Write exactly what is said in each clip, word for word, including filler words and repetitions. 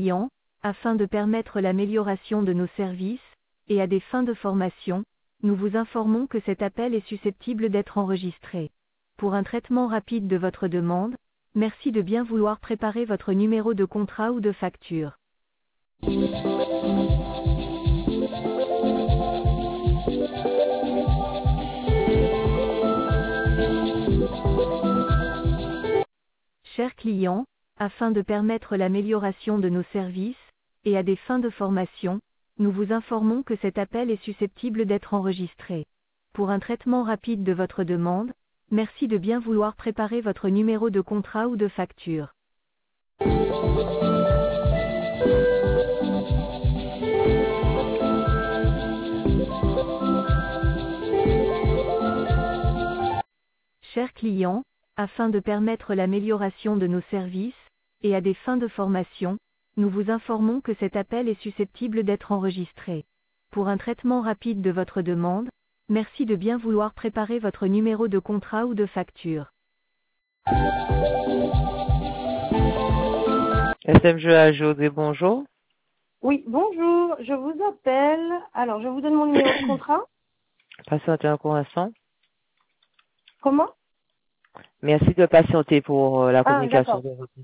client, afin de permettre l'amélioration de nos services, et à des fins de formation, nous vous informons que cet appel est susceptible d'être enregistré. Pour un traitement rapide de votre demande, merci de bien vouloir préparer votre numéro de contrat ou de facture. Chers clients, afin de permettre l'amélioration de nos services, et à des fins de formation, nous vous informons que cet appel est susceptible d'être enregistré. Pour un traitement rapide de votre demande, merci de bien vouloir préparer votre numéro de contrat ou de facture. Chers clients, afin de permettre l'amélioration de nos services, et à des fins de formation, nous vous informons que cet appel est susceptible d'être enregistré. Pour un traitement rapide de votre demande, merci de bien vouloir préparer votre numéro de contrat ou de facture. S M G A José, bonjour. Oui, bonjour, je vous appelle. Alors, je vous donne mon numéro de contrat. Patientez un instant. Comment? Merci de patienter pour euh, la Ah, communication d'accord. de votre.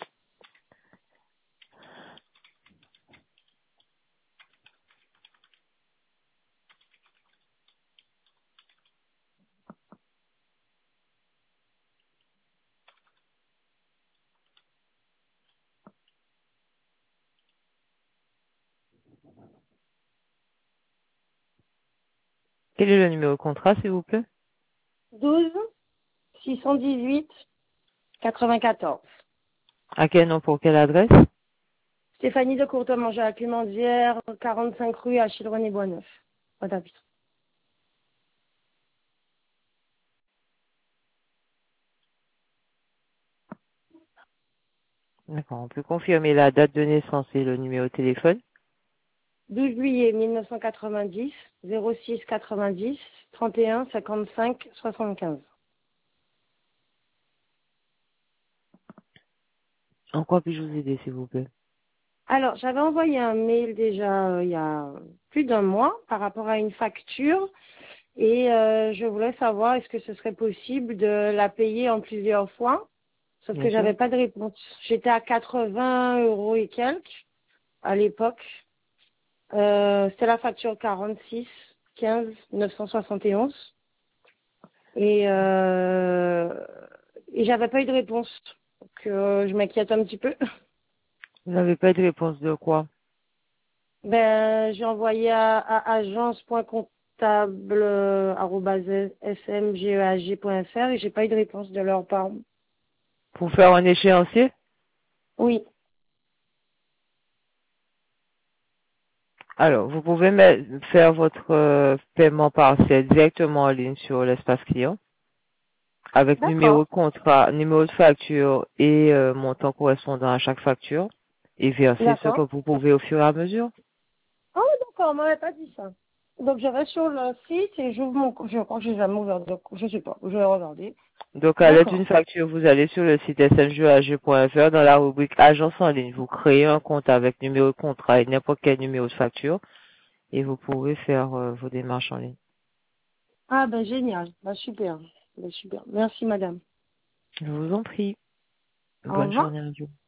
Quel est le numéro de contrat, s'il vous plaît? douze six cent dix-huit quatre-vingt-quatorze. À quel nom, pour quelle adresse? Stéphanie de Courtemanger à Clémenzière, quarante-cinq rue Achille René Boisneuf. Voilà. D'accord, on peut confirmer la date de naissance et le numéro de téléphone. douze juillet mille neuf cent quatre-vingt-dix, zéro six quatre-vingt-dix, trente et un cinquante-cinq soixante-quinze. En quoi puis-je vous aider, s'il vous plaît? Alors, j'avais envoyé un mail déjà euh, il y a plus d'un mois par rapport à une facture et euh, je voulais savoir est-ce que ce serait possible de la payer en plusieurs fois, sauf Bien que sûr. j'avais pas de réponse. J'étais à quatre-vingts euros et quelques à l'époque. Euh, c'était la facture quarante-six quinze neuf cent soixante et onze et euh, et j'avais pas eu de réponse. Donc euh, je m'inquiète un petit peu. Vous n'avez pas de réponse de quoi? Ben, j'ai envoyé à, à agence.comptable arobase s m g e a g point f r et j'ai pas eu de réponse de leur part. Pour faire un échéancier? Oui, Alors, vous pouvez mettre- faire votre euh, paiement partiel directement en ligne sur l'espace client, avec numéro d'accord. de contrat, numéro de facture et euh, montant correspondant à chaque facture, et verser ce que D'accord. vous pouvez au fur et à mesure. Ah oui, d'accord, on m'avait pas dit ça. Donc je vais sur le site et j'ouvre mon compte. Je crois que j'ai jamais ouvert de compte. Je sais pas, je vais regarder. Donc, à l'aide d'une D'accord. facture, vous allez sur le site s m g a g point f r dans la rubrique Agence en ligne. Vous créez un compte avec numéro de contrat et n'importe quel numéro de facture et vous pouvez faire euh, vos démarches en ligne. Ah ben génial. Ben super. Ben super. Merci madame. Je vous en prie. Au Bonne revoir. journée à vous.